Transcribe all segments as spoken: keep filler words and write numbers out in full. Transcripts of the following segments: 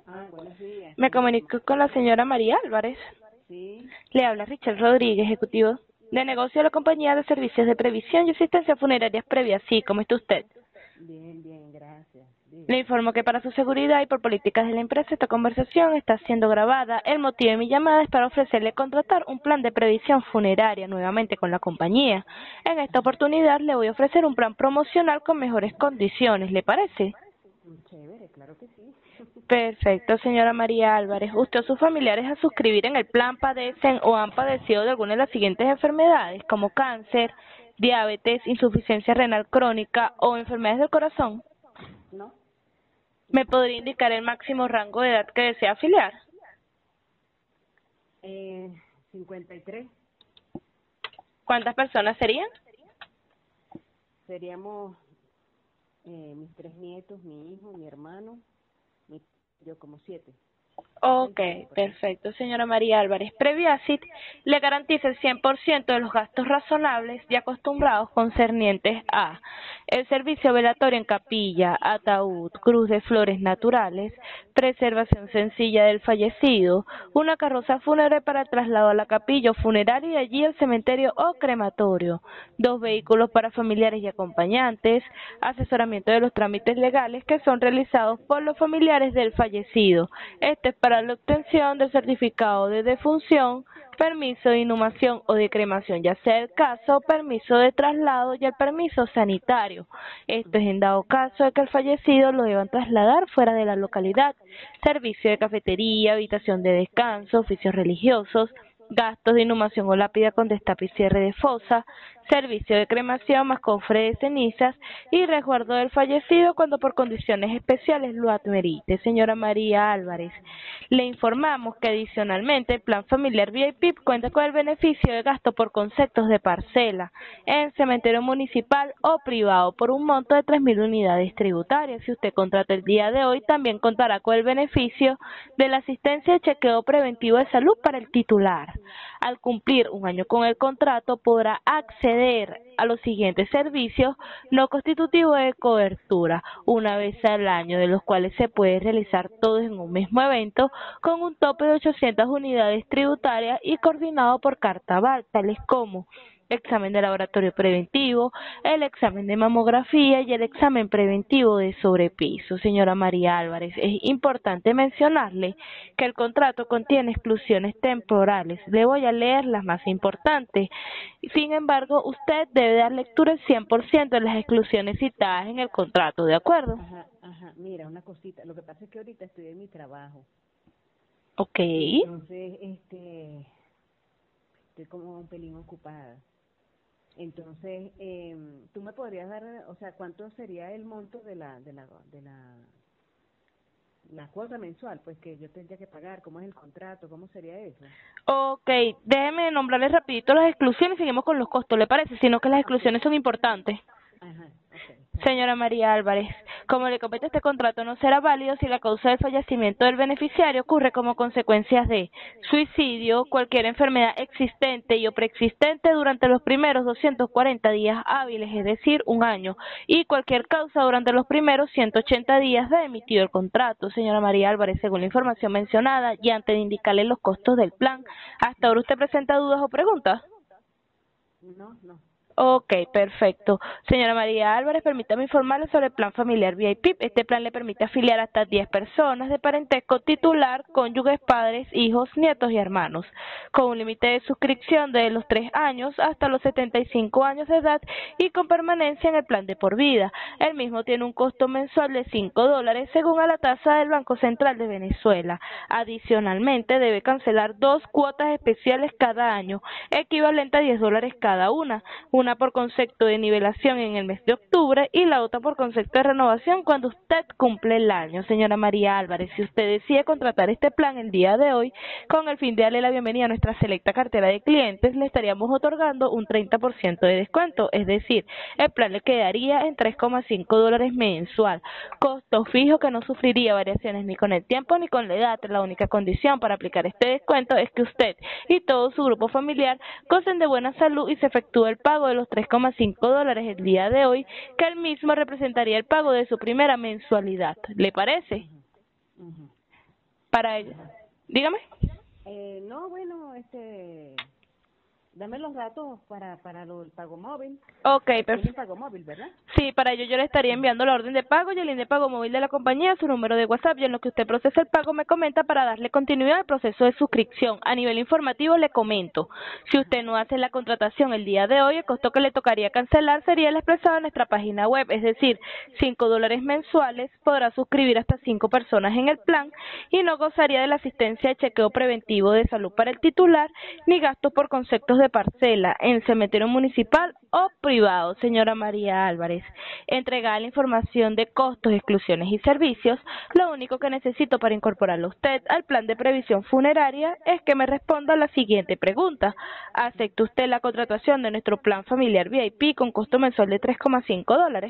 Ah, buenos días, Me cuéntame. comunico con la señora María Álvarez. Sí, Le habla Richard Rodríguez, ejecutivo de negocio de la compañía de servicios de previsión y asistencia funeraria previa. Sí, ¿cómo está usted? bien, bien, gracias. Le Dígame. informo que para su seguridad y por políticas de la empresa esta conversación está siendo grabada. El motivo de mi llamada es para ofrecerle contratar un plan de previsión funeraria nuevamente con la compañía. En esta Ajá, oportunidad le voy a ofrecer un plan promocional con mejores condiciones, ¿le parece? mm, chévere, claro que sí. Perfecto, señora María Álvarez. ¿Usted o sus familiares a suscribir en el plan padecen o han padecido de alguna de las siguientes enfermedades, como cáncer, diabetes, insuficiencia renal crónica o enfermedades del corazón? ¿No? ¿Me podría indicar el máximo rango de edad que desea afiliar? Eh, cincuenta y tres. ¿Cuántas personas serían? Seríamos eh, mis tres nietos, mi hijo, mi hermano, mi, yo como siete. Seis, Ok, siete por ahí. perfecto, señora María Álvarez. Previasit le garantiza el cien por ciento de los gastos razonables y acostumbrados concernientes a el servicio velatorio en capilla, ataúd, cruz de flores naturales, preservación sencilla del fallecido, una carroza fúnebre para el traslado a la capilla o funeraria y de allí al cementerio o crematorio, dos vehículos para familiares y acompañantes, asesoramiento de los trámites legales que son realizados por los familiares del fallecido. Este es para la obtención del certificado de defunción, permiso de inhumación o de cremación, ya sea el caso, permiso de traslado y el permiso sanitario. Esto es en dado caso de que el fallecido lo deban trasladar fuera de la localidad. Servicio de cafetería, habitación de descanso, oficios religiosos, gastos de inhumación o lápida con destape y cierre de fosa, servicio de cremación más cofre de cenizas y resguardo del fallecido cuando por condiciones especiales lo admerite. Señora María Álvarez, le informamos que adicionalmente el plan familiar V I P cuenta con el beneficio de gasto por conceptos de parcela en cementerio municipal o privado por un monto de tres mil unidades tributarias. Si usted contrata el día de hoy, también contará con el beneficio de la asistencia de chequeo preventivo de salud para el titular. Al cumplir un año con el contrato, podrá acceder a los siguientes servicios no constitutivos de cobertura una vez al año, de los cuales se puede realizar todos en un mismo evento con un tope de ochocientas unidades tributarias y coordinado por carta V A L, tales como examen de laboratorio preventivo, el examen de mamografía y el examen preventivo de sobrepeso. Señora María Álvarez, es importante mencionarle que el contrato contiene exclusiones temporales. Le voy a leer las más importantes. Sin embargo, usted debe dar lectura al cien por ciento de las exclusiones citadas en el contrato, ¿de acuerdo? Ajá, ajá. Mira, una cosita. Lo que pasa es que ahorita estoy en mi trabajo Ok. y entonces, este, estoy como un pelín ocupada. Entonces, eh, ¿tú me podrías dar, o sea, cuánto sería el monto de la, de la, de la, la cuota mensual, pues que yo tendría que pagar? ¿Cómo es el contrato? ¿Cómo sería eso? Ok, déjeme nombrarles rapidito las exclusiones y seguimos con los costos, ¿le parece? Sino que las Ok. exclusiones son importantes. Ajá, ok, está bien. Señora María Álvarez, como le compete este contrato no será válido si la causa del fallecimiento del beneficiario ocurre como consecuencias de suicidio, cualquier enfermedad existente y o preexistente durante los primeros doscientos cuarenta días hábiles, es decir, un año, y cualquier causa durante los primeros ciento ochenta días de emitido el contrato. Señora María Álvarez, según la información mencionada y antes de indicarle los costos del plan, ¿hasta ahora usted presenta dudas o preguntas? No, no. Ok, perfecto. Señora María Álvarez, permítame informarle sobre el plan familiar V I P. Este plan le permite afiliar hasta diez personas de parentesco titular, cónyuges, padres, hijos, nietos y hermanos, con un límite de suscripción de los tres años hasta los setenta y cinco años de edad y con permanencia en el plan de por vida. El mismo tiene un costo mensual de cinco dólares según a la tasa del Banco Central de Venezuela. Adicionalmente, debe cancelar dos cuotas especiales cada año, equivalente a diez dólares cada una, una por concepto de nivelación en el mes de octubre y la otra por concepto de renovación cuando usted cumple el año. Señora María Álvarez, si usted decide contratar este plan el día de hoy, con el fin de darle la bienvenida a nuestra selecta cartera de clientes, le estaríamos otorgando un treinta por ciento de descuento, es decir, el plan le quedaría en tres coma cinco dólares mensual, costo fijo que no sufriría variaciones ni con el tiempo ni con la edad. La única condición para aplicar este descuento es que usted y todo su grupo familiar gocen de buena salud y se efectúe el pago de los tres coma cinco dólares el día de hoy, que el mismo representaría el pago de su primera mensualidad. ¿Le parece? Ajá, ajá. Para ella. Dígame. Eh, no, bueno, este, dame los datos para para lo, el pago móvil. Ok, Tiene perfecto. pago móvil, ¿verdad? Sí, para ello yo le estaría enviando la orden de pago y el link de pago móvil de la compañía, su número de WhatsApp, y en lo que usted procesa el pago me comenta para darle continuidad al proceso de suscripción. A nivel informativo le comento, si usted no hace la contratación el día de hoy, el costo que le tocaría cancelar sería el expresado en nuestra página web, es decir, cinco dólares mensuales, podrá suscribir hasta cinco personas en el plan y no gozaría de la asistencia de chequeo preventivo de salud para el titular, ni gastos por conceptos de parcela en cementerio municipal o privado, señora María Álvarez. Entregar la información de costos, exclusiones y servicios, lo único que necesito para incorporarlo usted al plan de previsión funeraria es que me responda a la siguiente pregunta. ¿Acepta usted la contratación de nuestro plan familiar V I P con costo mensual de tres coma cinco dólares?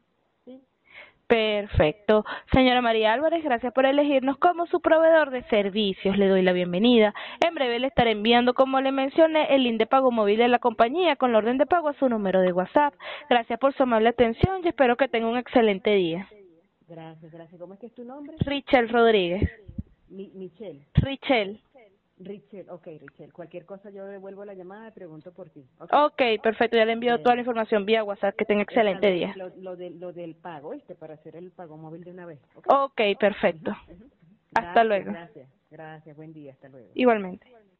Perfecto. Señora María Álvarez, gracias por elegirnos como su proveedor de servicios. Le doy la bienvenida. En breve le estaré enviando, como le mencioné, el link de pago móvil de la compañía con la orden de pago a su número de WhatsApp. Gracias por su amable atención y espero que tenga un excelente día. Gracias, gracias. ¿Cómo es que es tu nombre? Richel Rodríguez. Mi, Michelle. Richel. Richel, ok, Richel. Cualquier cosa yo devuelvo la llamada y pregunto por ti. Ok, Ok, perfecto. Ya le envío toda la bueno. información vía WhatsApp. Que tenga Está excelente lo, día. lo, lo, de, lo del pago, ¿viste? Para hacer el pago móvil de una vez. Ok. Ok, Ujú, perfecto. ujú. Hasta Gracias, luego. gracias. Gracias, buen día. Hasta luego. Igualmente.